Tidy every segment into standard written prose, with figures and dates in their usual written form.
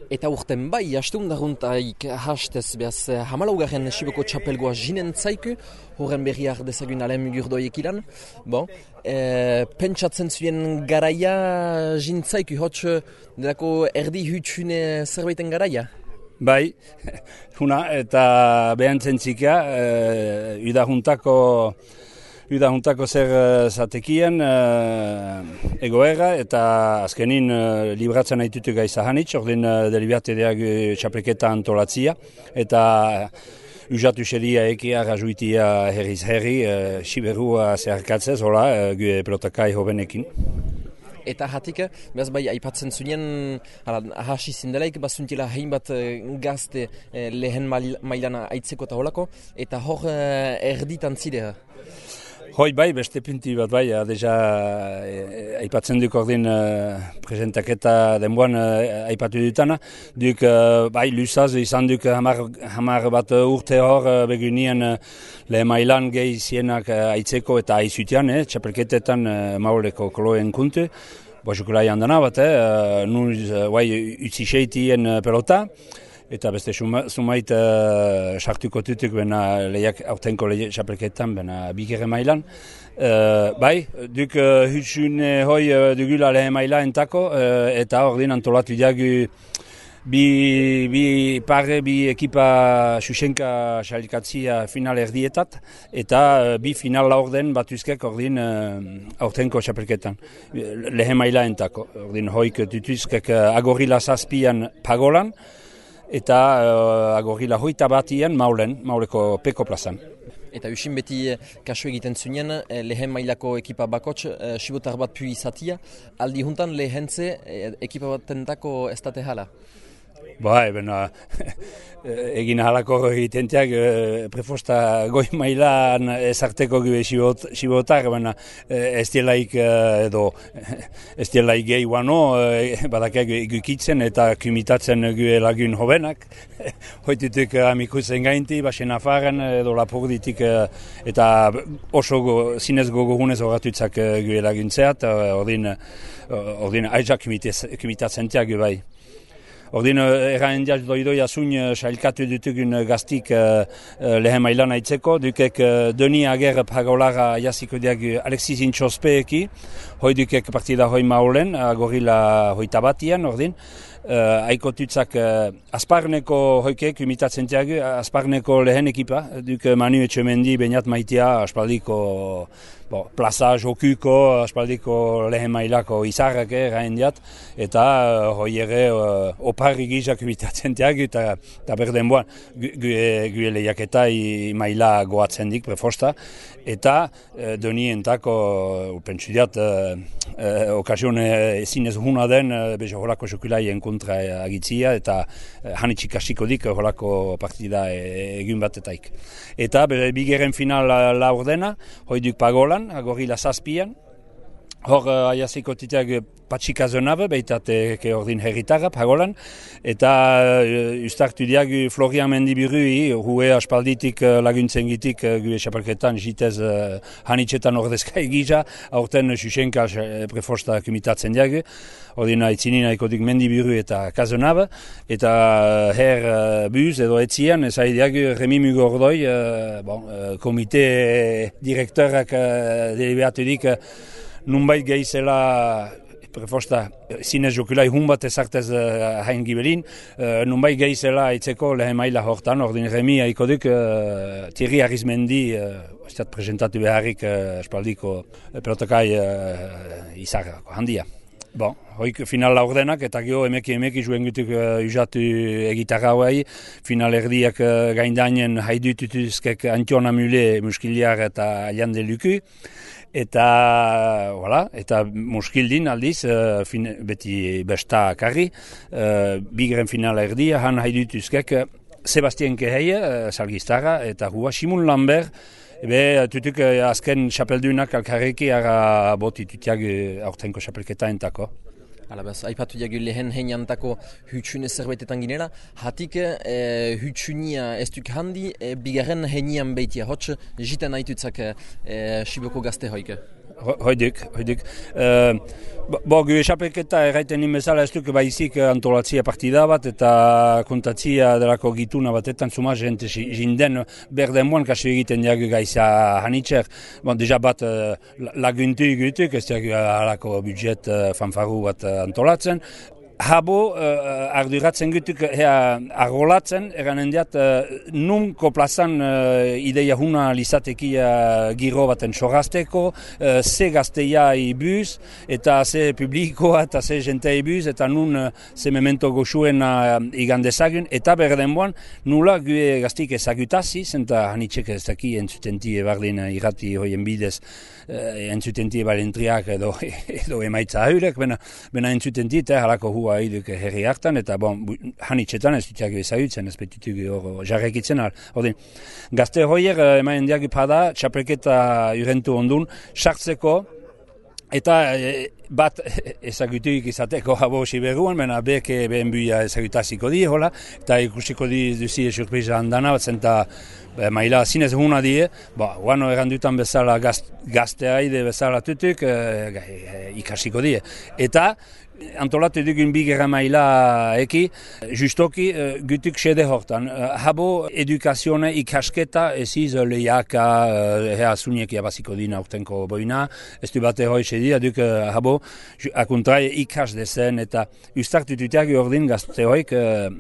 Eta urten bai, astundaruntaik hastez behaz hamalaugarren Siboko txapelgoa jinen zaiku, horren berriak dezagun alem gurdoiek ilan. Bon, pentsatzen zuen garaia jintzaiku, hotz delako erdi hutxune zerbaiten garaia? Bai, huna eta behantzen txika, Udahuntako zer zatekien egoera eta azkenin libratzen haitutu gaizahanitz, ordin delibertedeak txapelketa antolatzia eta usatu xeria ekia rajuitia herriz herri, siberua zeharkatzez, hola, gue pelotakai hobenekin. Eta hatik, behaz bai, aipatzen zuen, ahasi zindelaik, bazuntila hainbat gazte lehen mailana aitzeko eta holako, eta hor erditan zidea. Hoi bai, beste pinti bat bai, deja aipatzen duk ordin presentaketa denboan aipatu dutana. Duk bai, lusaz izan duk hamar bat urte hor begunien lehen mailan gehi zienak aitzeko eta aizutian, txapelketetan mauleko koloen kuntu. Bosukulai handana bat, nuz utzi seitien pelota. Eta beste sumait sartuko tutuk bena lehiak aurtenko txapelketan bena bigere mailan. Bai, duk hutsun hoi dugula lehen maila entako eta ordin antolatu diagu bi ekipa Xuxenka xalikatzia final erdietat eta bi final laurden batuzkek ordin aurtenko txapelketan lehen maila entako. Ordin hoik tutuzkek agorila zazpian pagolan, eta agorila hoita batian mauleko peko plazan. Eta usin beti kasu egiten zuen lehen mailako ekipa bakots sibotar bat pui izatia, aldi juntan lehentze ekipa bat tentako ez date hala? Bai, egin halako egitenteak prefosta goi mailan ezarteko gube sibotar, ez dielaik gehi guano, badakak egukitzen eta kumitatzen gube lagun hobenak. Hoitutuk amikutzen gainti, basen afaren edo lapurditik eta oso zinez gogogunez horatutzak gube laguntzeat, ordin aizak kumitatzen teak bai. Ordin, erraen diaz doidoi asun sailkatu dutugun gaztik lehen mailan aitzeko, dukek Deni Ager pagolara jasiko diag Alexis Intxospeeki, hoi dukek partida hoi maulen, agorila hoita batian, ordin. Aiko tutzak Asparneko hoikek imitatzen diag, Asparneko lehen ekipa, duk Manu Etxemendi, Beñat Maitea, aspaldiko plaza jokuko, aspaldiko lehen mailako izarrak erraen diat, eta hoi ere oparri gizak imitatzen diag, eta berden boan, gue lehiaketa maila goatzen dik, prefosta, eta donientako, pentsu diat, okazion ezinez huna den, bezo holako jokulaien kontra agitzia, eta hanitxik hasiko dik holako partida egun batetaik. Eta bigeren final laurdena, hoi duk pagolan, agorila zazpian, hor aiaziko titeak patxikazonabe, behitate ordin herritarra, pagolan, eta ustartu diag Florian Mendiburui, hue aspalditik laguntzen gitik gue xapelketan, jitez hanitxetan ordezka egiza, aurten Xuxenka prefosta kumitatzen diag, ordin aitzinin aikotik Mendiburu eta Kazonabe, eta her buz edo etzian, ez diag Remi Mugordoi, komite direktorak deliberatu dik, nunbait gehizela prefosta zinez jokulai hun bat ezartez hain gibelin, nunbait gehizela aitzeko lehen maila hortan, ordin Remi aikoduk Thierry Arizmendi estat presentatu beharrik espaldiko pelotakai izarrako handia. Hoik final laurdenak eta gero emeki zuen gutuk usatu egitarra hauai, final erdiak gaindainen haidututuzkek Antion Amule muskiliar eta Alian de Luku, eta muskildin aldiz, beti besta karri, bigren final erdia, han haidutuzkek Sebastien Keheie, salgiztara, eta hua Simon Lambert, tutuk azken xapeldunak alkarreki ara botitutiak aurtenko xapelketa entako. Alabaz, aipatu diagu lehen heineantako hutsune zerbaitetan ginera, hatik hutsunia ez duk handi, bigarren heinean behitia, hotz jiten aitutzak Siboko gazte hoik. Hoiduk. Gu esapeketa erraiten nimezala ez duk baizik antolatzia partida bat eta kontatzia delako gituna batetan zuma jente jinden berden moan kasu egiten diagu gaiza hanitzer. Deja bat laguntu egutuk, ez diagu halako budget fanfaru bat antolatzen. Habo arduratzen gutuk argolatzen, eranen diat nunko plazan ideia huna lizateki giro baten sorrazteko, ze gazteia ibuz, eta ze publikoa eta ze jente ibuz, eta nun ze memento goxuen igandezagun, eta berdenboan nula gue gaztik ezagutazi, zenta hanitxek ez daki entzutenti bardin irrati hoien bidez, entzutenti balentriak edo emaitza haurek, bena entzutenti eta halako hua iduk herri hartan, eta hanitxetan ez dutiak ezagutzen, ez betutuk jarrekitzen al. Gazte hoier emaen diagu pada, txapelketa urentu ondun, sartzeko, eta bat ezagutuik izateko habo siberuan, mena beke behen buia ezagutaziko di, hola, eta ikusiko di duzie surpriza handana, zenta maila zinez huna die, guano erandutan bezala gazteaide bezala tutuk, ikasiko die. Eta antolatu dugun bigera maila eki, justoki gutuk sede hortan. Habo edukazione ikasketa eziz lehiaka zuniek jabaziko dina urtenko boina, ez du bate hoi sedia, duk habo akuntrai ikas dezen, eta ustartututeak ordin gazte hoik,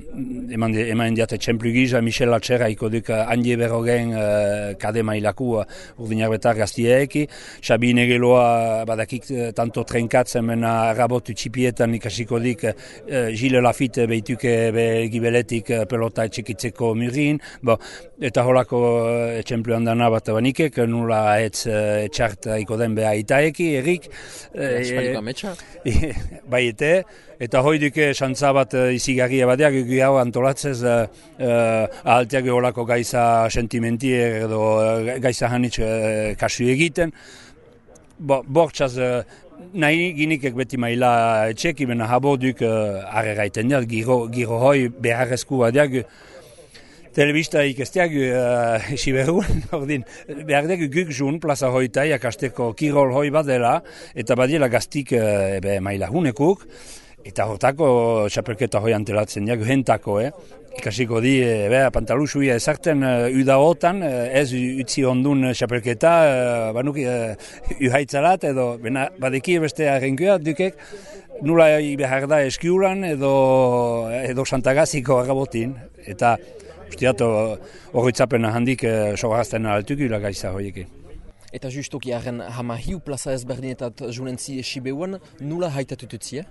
eman diate txemplu giza, Michel Latxera iko duk handie berrogen kade mailaku urdinak betar gaztieeki, Sabine Geloa badakik tanto trenkatzen mena rabotu txipietan ikasiko dik Gile Lafite behituke gibeletik pelota etxikitzeko murin, eta holako etxemplu handana bat banikek, nula etxart iko den beha itaeki, erik. Espaliko ametsa? Bai eta hoiduke xantza bat izigarria badeak, egu hau antolatzez ahalteak holako gaiza sentimentier edo gaiza hanitz kasu egiten. Bortxaz nahi ginikek beti maila etxeki, bena habo duk arreraiten diat, giro hoi beharrezkua diak, telebista ikesteak siberuen, behar dugu guk zun plaza hoita jakasteko kirol hoi bat dela, eta badiela gaztik maila hunekuk, eta hortako txapelketa hoi antelatzen diak, hentako, ikasiko di, pantalusuia ezarten udaotan, ez utzi ondun txapelketa, banuki uhaitzalat, edo badeki beste arrenkua dukek, nula behar da eskiulan edo Santagaziko agabotin, eta usteat horretzapena handik sogarazten altukula gaiza horiekin. Eta justoki haren hamahiu plaza ezberdinetat junentzi esibeuan, nula haitatututzia?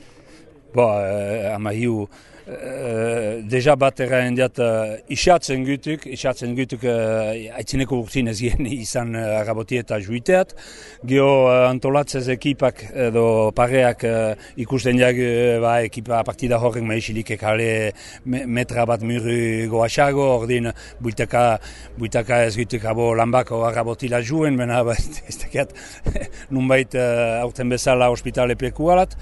Hamahiu deja bat erraen diat isatzen gutuk aitzineko urtzin ez gien izan agaboti eta juiteat. Geo antolatzez ekipak edo pareak ikusten diag ekipa partida horrek maixilik ekale metra bat muru goaxago, ordin buitaka ez gutuk abo lanbako agabotila juen, bena ez dakiat nunbait aurten bezala hospitale pekualat.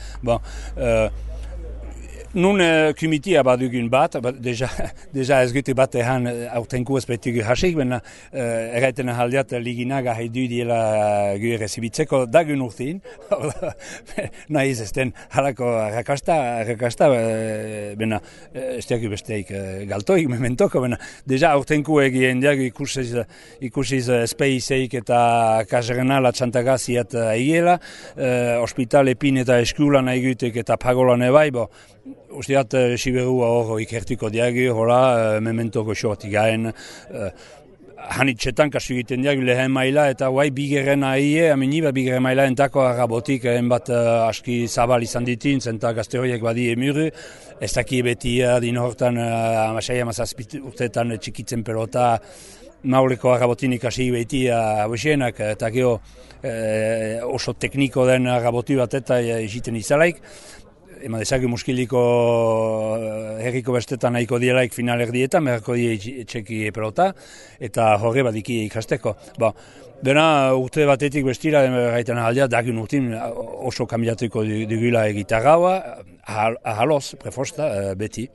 Nun kumitia badugun bat, deja ez gute bat ehan aurtenku ez betugu hasik, bena erraiten ahaldiat liginaga haidu diela gu errezibitzeko dagun urtin, nahiz ez den halako rakasta, bena ez diagu besteik galtoik mementoko, bena deja aurtenku egien diagu ikusiz espeizeik eta kaserenala txantagaziat aiela, hospital epin eta eskulan aigutek eta pagolan ebai, usteat siberua hor ikertuko diagi, hola, mementoko sortik gaen, hanitxetan kasu egiten diagi lehen maila, eta guai bigeren aie, aminiba bigeren maila entako agabotik, bat aski zabal izan ditin, zenta gazte horiek badi emuru, ez daki beti din hortan, amasai amazazpit urteetan txikitzen pelota, mauleko agabotinik hasi beti abosienak, eta geho oso tekniko den agaboti bat eta egiten izalaik, eman dezagun muskiliko herriko bestetan nahiko dielaik final erdietan, merako die txeki pelota, eta horre badiki ikasteko. Dena urte batetik bestira, gaiten ahaldea, dagun urtin oso kambiatuko dugula egitarraua, ahaloz, prefosta, beti.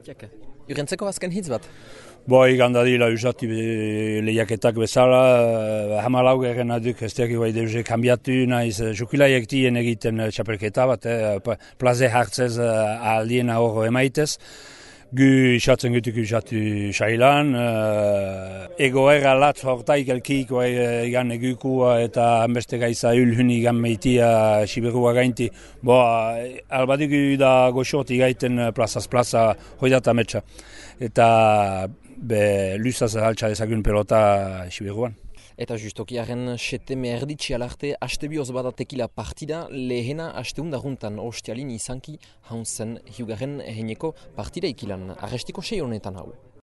Jurentzeko azken hitz bat? Igan dadila usati lehiaketak bezala, hamalau gerren aduk ez dugu deuse kambiatu naiz jukilaiek tien egiten txapelketa bat, plaze hartzez aldiena hor emaitez. Gu isatzen gutuk usatu sailan, egoera latz hortaik elkik egan egukua eta hanbeste gaiza ulhuni egan meitia siberua gainti. Albadigu da goxoti gaiten plazaz plaza hoidata metxa. Eta luzaz altsa ezagun pelota siberuan. Eta justokiaren seteme erditsi alarte astebioz badatekila partida lehena asteundaruntan ostialin izanki haunzen hiugarren eheneko partida ikilan. Arrestiko sei honetan hau.